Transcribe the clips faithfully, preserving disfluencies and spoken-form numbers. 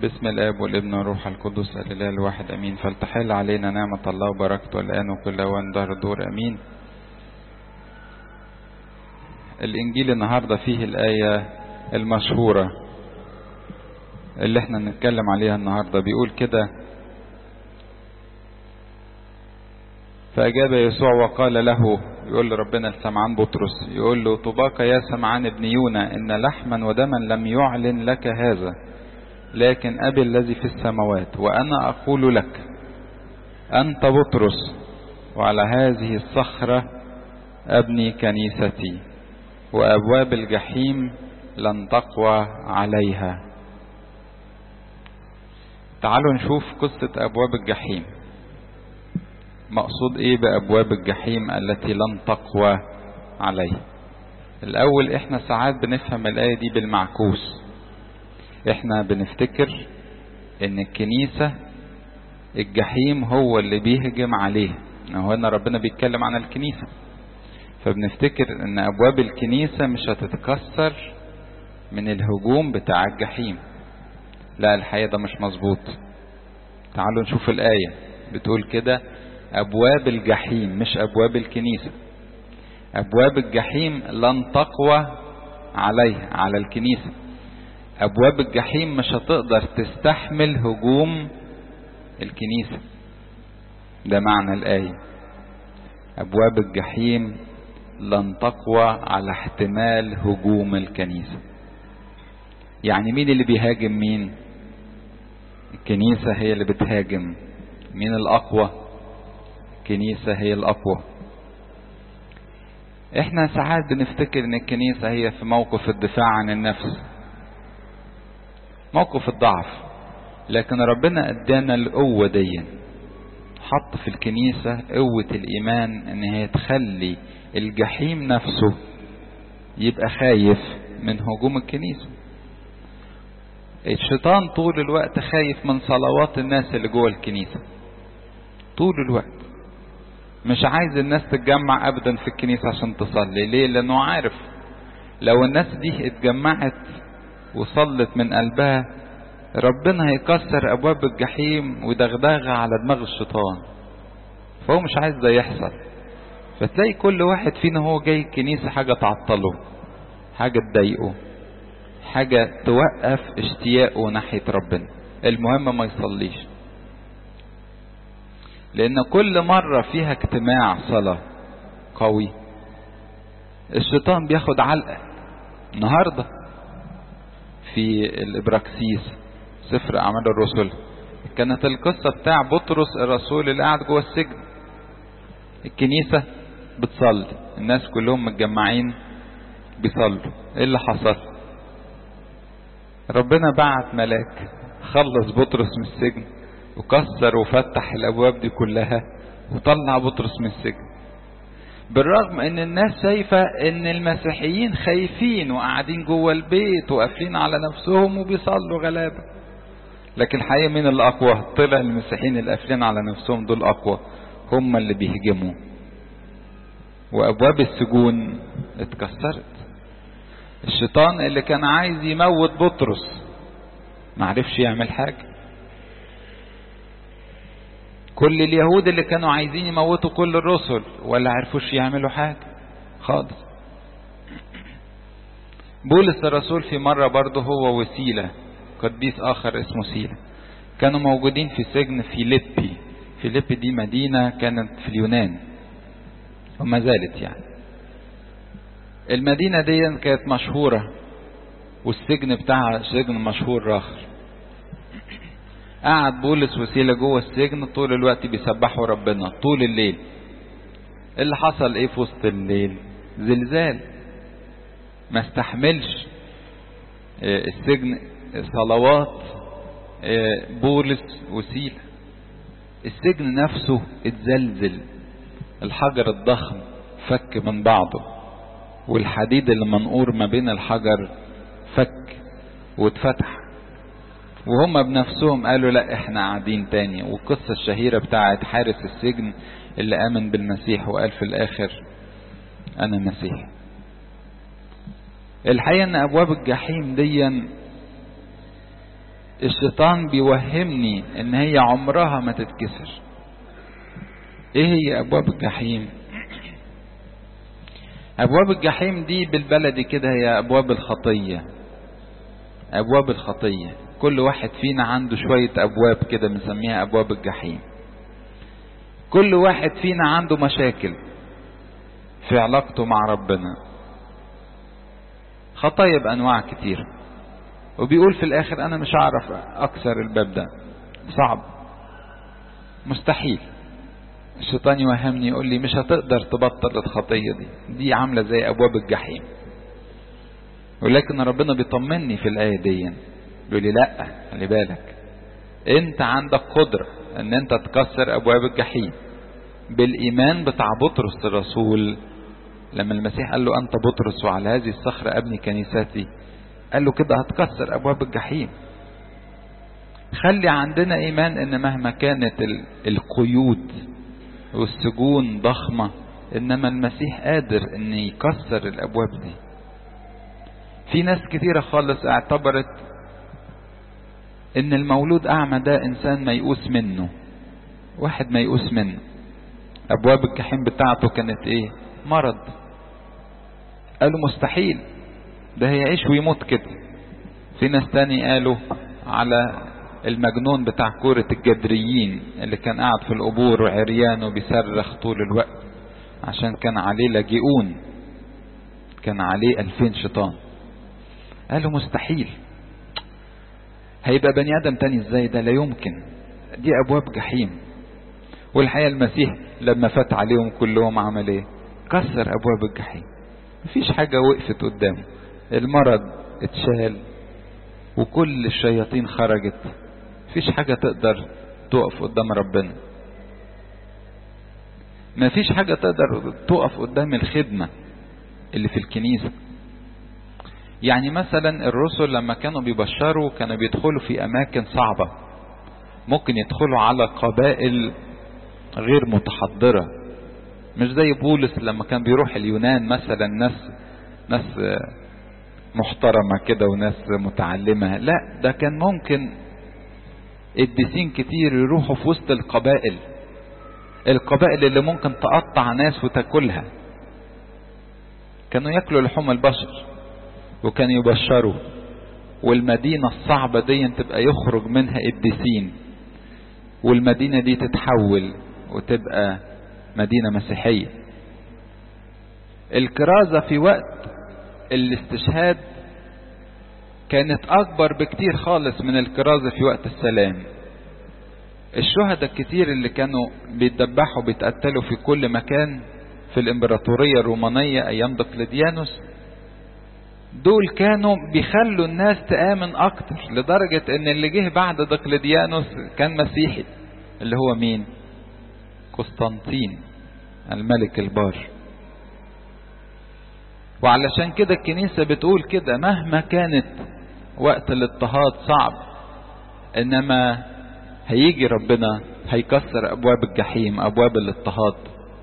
باسم الآب والابن والروح القدس الإله الواحد أمين. فلتحل علينا نعمة الله وبركته الآن وكل أوان دهر الدور أمين. الإنجيل النهاردة فيه الآية المشهورة اللي احنا نتكلم عليها النهاردة. بيقول كده: فأجاب يسوع وقال له، يقول لربنا لسمعان بطرس، يقول له: طباك يا سمعان ابن يونا، إن لحما ودما لم يعلن لك هذا، لكن أبي الذي في السماوات. وأنا أقول لك أنت بطرس، وعلى هذه الصخرة أبني كنيستي، وأبواب الجحيم لن تقوى عليها. تعالوا نشوف قصة أبواب الجحيم. مقصود إيه بأبواب الجحيم التي لن تقوى عليها؟ الأول إحنا ساعات بنفهم الآية دي بالمعكوس. إحنا بنفتكر إن الكنيسة الجحيم هو اللي بيهجم عليها. هو هنا ربنا بيتكلم عن الكنيسة، فبنفتكر إن أبواب الكنيسة مش هتتكسر من الهجوم بتاع الجحيم. لا، الحقيقة ده مش مظبوط. تعالوا نشوف الآية بتقول كده: أبواب الجحيم، مش أبواب الكنيسة. أبواب الجحيم لن تقوى عليها، على الكنيسة. أبواب الجحيم مش هتقدر تستحمل هجوم الكنيسة. ده معنى الآية: أبواب الجحيم لن تقوى على احتمال هجوم الكنيسة. يعني مين اللي بيهاجم مين؟ الكنيسة هي اللي بتهاجم. مين الأقوى؟ الكنيسة هي الأقوى. احنا ساعات بنفتكر ان الكنيسة هي في موقف الدفاع عن النفس، موقف الضعف، لكن ربنا ادانا القوة دي، حط في الكنيسة قوة الإيمان ان هي تخلي الجحيم نفسه يبقى خايف من هجوم الكنيسة. الشيطان طول الوقت خايف من صلوات الناس اللي جوه الكنيسة، طول الوقت مش عايز الناس تتجمع ابدا في الكنيسة عشان تصلي. ليه؟ لانه عارف لو الناس دي اتجمعت وصلت من قلبها، ربنا هيكسر ابواب الجحيم ودغدغها على دماغ الشيطان، فهو مش عايز ده يحصل. فتلاقي كل واحد فينا هو جاي الكنيسة حاجة تعطله، حاجة تضايقه، حاجة توقف اشتياقه ناحية ربنا. المهم ما يصليش، لأن كل مرة فيها اجتماع صلاة قوي الشيطان بياخد علقة. النهاردة في الإبراكسيس سفر أعمال الرسل كانت القصة بتاع بطرس الرسول اللي قاعد جوه السجن. الكنيسة بتصلي، الناس كلهم متجمعين بيصلوا. ايه اللي حصل؟ ربنا بعت ملاك خلص بطرس من السجن وكسر وفتح الابواب دي كلها وطلع بطرس من السجن، بالرغم ان الناس شايفة ان المسيحيين خايفين وقاعدين جوه البيت وقافلين على نفسهم وبيصلوا غلابة. لكن الحقيقة مين اللي اقوى؟ طلع المسيحيين اللي قافلين على نفسهم دول اقوى، هم اللي بيهجموا، وابواب السجون اتكسرت. الشيطان اللي كان عايز يموت بطرس معرفش يعمل حاجة. كل اليهود اللي كانوا عايزين يموتوا كل الرسل ولا عرفوش يعملوا حاجة خالص. بولس الرسول في مرة برضه هو وسيلة، قديس آخر اسمه سيلة، كانوا موجودين في سجن فيليبي. فيليبي دي مدينة كانت في اليونان وما زالت يعني. المدينة دي كانت مشهورة والسجن بتاعها سجن مشهور راخر. قعد بولس وسيلة جوه السجن طول الوقت بيسبحوا ربنا طول الليل. اللي حصل ايه في وسط الليل؟ زلزال. ما استحملش السجن صلوات بولس وسيلة. السجن نفسه اتزلزل، الحجر الضخم فك من بعضه، والحديد اللي منقور ما بين الحجر فك واتفتح، وهم بنفسهم قالوا لا احنا قاعدين تاني. والقصة الشهيرة بتاعت حارس السجن اللي آمن بالمسيح وقال في الآخر أنا مسيح. الحقيقة ان أبواب الجحيم دي الشيطان بيوهمني ان هي عمرها ما تتكسر. ايه هي ابواب الجحيم؟ ابواب الجحيم دي بالبلدي كده هي ابواب الخطية. ابواب الخطية كل واحد فينا عنده شوية ابواب كده بنسميها ابواب الجحيم. كل واحد فينا عنده مشاكل في علاقته مع ربنا، خطايا بانواع كتير، وبيقول في الاخر انا مش هعرف اكسر الباب ده، صعب، مستحيل. الشيطان يوهمني يقول لي مش هتقدر تبطل الخطية دي، دي عاملة زي ابواب الجحيم. ولكن ربنا بيطمني في الآية دي، يقول لي لا، خلي بالك، انت عندك قدرة ان انت تكسر ابواب الجحيم بالايمان بتاع بطرس الرسول. لما المسيح قال له انت بطرس وعلى هذه الصخرة ابني كنيستي، قال له كده هتكسر ابواب الجحيم. خلي عندنا ايمان ان مهما كانت القيود والسجون ضخمة، انما المسيح قادر ان يكسر الابواب دي. في ناس كتيرة خالص اعتبرت ان المولود اعمى ده انسان ميؤوس منه، واحد ميؤوس منه. ابواب الجحيم بتاعته كانت ايه؟ مرض. قالوا مستحيل، ده هيعيش ويموت كده. في ناس تاني قالوا على المجنون بتاع كورة الجدريين اللي كان قاعد في القبور وعريان وبيصرخ طول الوقت عشان كان عليه لاجئون، كان عليه ألفين شيطان. قالوا مستحيل، هيبقى بني آدم تاني ازاي ده؟ لا يمكن، دي أبواب جحيم. والحقيقة المسيح لما فات عليهم كلهم عمل ايه؟ كسر أبواب الجحيم. مفيش حاجة وقفت قدامه، المرض اتشال وكل الشياطين خرجت. مفيش حاجة تقدر تقف قدام ربنا، مفيش حاجة تقدر تقف قدام الخدمة اللي في الكنيسة. يعني مثلا الرسل لما كانوا بيبشروا كانوا بيدخلوا في اماكن صعبة، ممكن يدخلوا على قبائل غير متحضرة، مش زي بولس لما كان بيروح اليونان مثلا، ناس ناس محترمة كده وناس متعلمة. لا، ده كان ممكن قديسين كتير يروحوا في وسط القبائل، القبائل اللي ممكن تقطع ناس وتاكلها. كانوا ياكلوا لحوم البشر وكانوا يبشروا، والمدينة الصعبة دي تبقى يخرج منها قديسين، والمدينة دي تتحول وتبقى مدينة مسيحية. الكرازة في وقت الاستشهاد كانت أكبر بكتير خالص من الكرازة في وقت السلام. الشهداء الكتير اللي كانوا بيتذبحوا بيتقتلوا في كل مكان في الإمبراطورية الرومانية أيام دقلديانوس، دول كانوا بيخلوا الناس تآمن أكتر، لدرجة إن اللي جه بعد دقلديانوس كان مسيحي، اللي هو مين؟ قسطنطين الملك البار. وعلشان كده الكنيسة بتقول كده، مهما كانت وقت الاضطهاد صعب، إنما هيجي ربنا هيكسر أبواب الجحيم، أبواب الاضطهاد.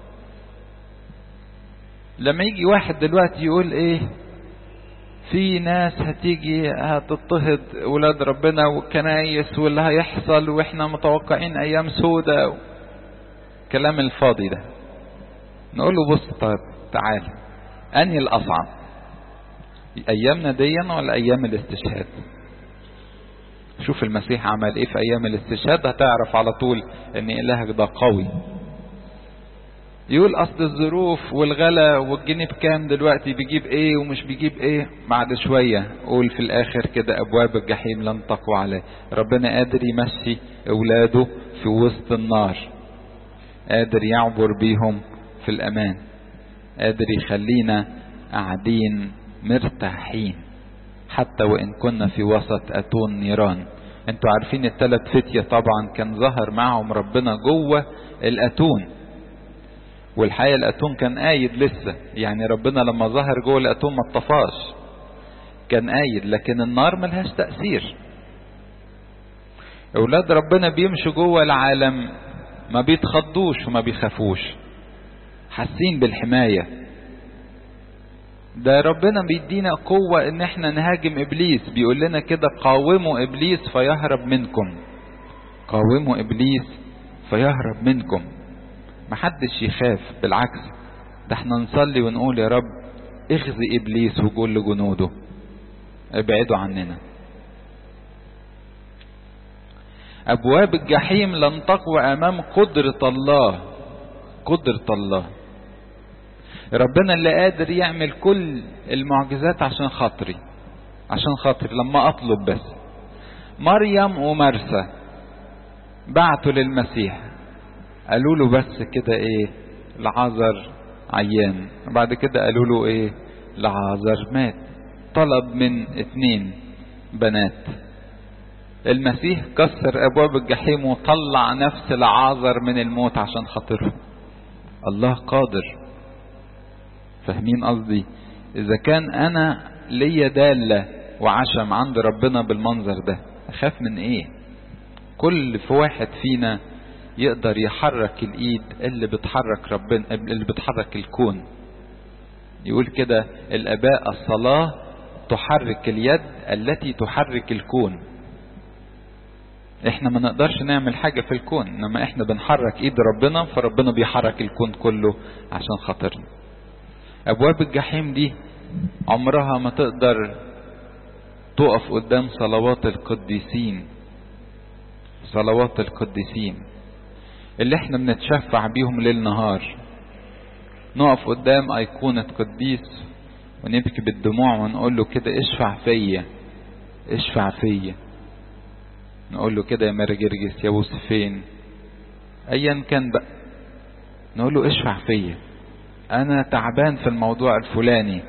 لما يجي واحد دلوقتي يقول إيه، في ناس هتيجي هتضطهد ولاد ربنا والكنايس واللي هيحصل واحنا متوقعين ايام سودة، كلام الفاضي ده. نقول له بص، طيب تعال، انهي الاصعب، ايامنا ديا ولا ايام الاستشهاد؟ شوف المسيح عمل ايه في ايام الاستشهاد، هتعرف على طول ان الهك ده قوي. يقول اصل الظروف والغلا والجنيه بكام دلوقتي، بيجيب ايه ومش بيجيب ايه. بعد شوية قول في الاخر كده ابواب الجحيم لن تقوى عليه. ربنا قادر يمشي اولاده في وسط النار، قادر يعبر بيهم في الامان، قادر يخلينا قاعدين مرتاحين حتى وان كنا في وسط اتون نيران. انتوا عارفين الثلاث فتية طبعا كان ظهر معهم ربنا جوه الاتون، والحقيقة الاتون كان قايد لسه، يعني ربنا لما ظهر جوه الاتون ما اتطفاش، كان قايد، لكن النار ملهاش تأثير. اولاد ربنا بيمشوا جوه العالم ما بيتخضوش وما بيخافوش، حاسين بالحماية. ده ربنا بيدينا قوة ان احنا نهاجم ابليس، بيقول لنا كده قاوموا ابليس فيهرب منكم. قاوموا ابليس فيهرب منكم. محدش يخاف، بالعكس ده احنا نصلي ونقول يا رب اخزي ابليس وقول لجنوده ابعدوا عننا. ابواب الجحيم لن تقوى امام قدرة الله. قدرة الله، ربنا اللي قادر يعمل كل المعجزات عشان خاطري، عشان خاطري لما اطلب بس. مريم ومرسى بعتوا للمسيح قالوا له بس كده ايه، لعازر عيان، وبعد كده قالوا له ايه، لعازر مات. طلب من اتنين بنات. المسيح كسر ابواب الجحيم وطلع نفس لعازر من الموت عشان خاطره. الله قادر. فاهمين قصدي؟ اذا كان انا ليا دالة وعشم عند ربنا بالمنظر ده، اخاف من ايه؟ كل في واحد فينا يقدر يحرك الايد اللي بتحرك ربنا، اللي بتحرك الكون. يقول كده الاباء الصلاة تحرك اليد التي تحرك الكون. احنا ما نقدرش نعمل حاجة في الكون، انما احنا بنحرك ايد ربنا، فربنا بيحرك الكون كله عشان خاطرنا. ابواب الجحيم دي عمرها ما تقدر تقف قدام صلوات القديسين. صلوات القديسين اللي احنا بنتشفع بيهم ليل نهار. نقف قدام ايقونة قديس ونبكي بالدموع ونقول له كده اشفع فيا، اشفع فيا. نقول له كده يا مرجرجس يا بوسفين ايا كان بقى، نقول له اشفع فيا، انا تعبان في الموضوع الفلاني،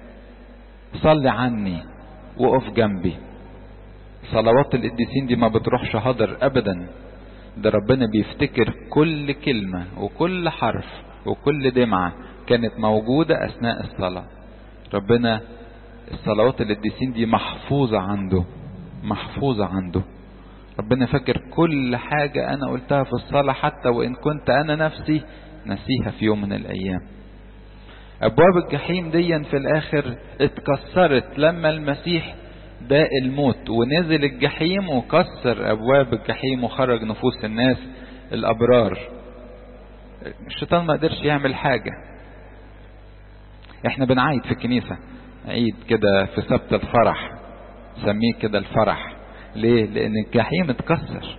صلي عني وقف جنبي. صلوات القديسين دي ما بتروحش هدر ابدا. ده ربنا بيفتكر كل كلمة وكل حرف وكل دمعة كانت موجودة اثناء الصلاة. ربنا الصلوات القديسين دي محفوظة عنده، محفوظة عنده. ربنا فاكر كل حاجة انا قلتها في الصلاة، حتى وان كنت انا نفسي نسيها في يوم من الايام. ابواب الجحيم دي في الاخر اتكسرت لما المسيح داء الموت ونزل الجحيم وكسر ابواب الجحيم وخرج نفوس الناس الابرار. الشيطان ما قدرش يعمل حاجة. احنا بنعيد في الكنيسة عيد كده في سبت الفرح، سميه كده الفرح. ليه؟ لان الجحيم اتكسر،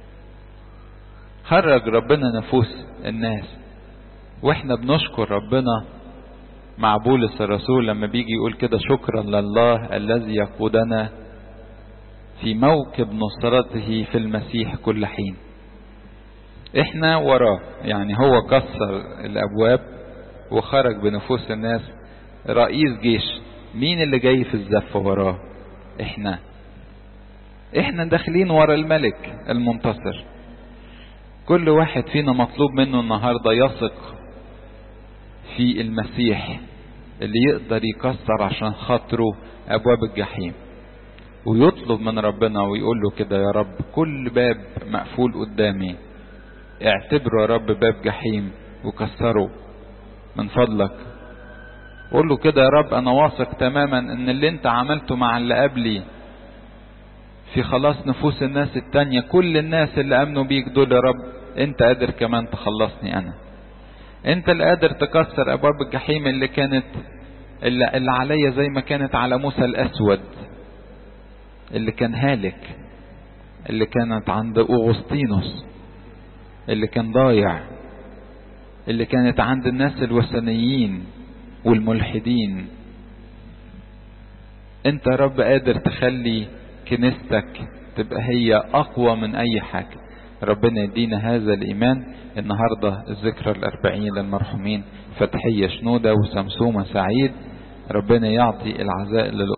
خرج ربنا نفوس الناس. واحنا بنشكر ربنا مع بولس الرسول لما بيجي يقول كده شكرا لله الذي يقودنا في موكب نصرته في المسيح كل حين. احنا وراه، يعني هو كسر الابواب وخرج بنفوس الناس. رئيس جيش، مين اللي جاي في الزفة وراه؟ احنا احنا داخلين ورا الملك المنتصر. كل واحد فينا مطلوب منه النهاردة يثق في المسيح اللي يقدر يكسر عشان خاطره ابواب الجحيم، ويطلب من ربنا ويقول له كده يا رب كل باب مقفول قدامي اعتبره يا رب باب جحيم وكسره من فضلك. قول له كده يا رب انا واثق تماما ان اللي انت عملته مع اللي قبلي في خلاص نفوس الناس التانية، كل الناس اللي امنوا بيك دول يا رب انت قادر كمان تخلصني انا. انت اللي قادر تكسر ابواب الجحيم اللي كانت اللي, اللي عليا زي ما كانت على موسى الاسود اللي كان هالك، اللي كانت عند اغسطينوس اللي كان ضايع، اللي كانت عند الناس الوثنيين والملحدين. انت يا رب قادر تخلي كنيستك تبقى هي اقوى من اي حاجة. ربنا يدينا هذا الايمان. النهاردة الذكرى الاربعين للمرحومين فتحية شنودة وسمسومة سعيد. ربنا يعطي العزاء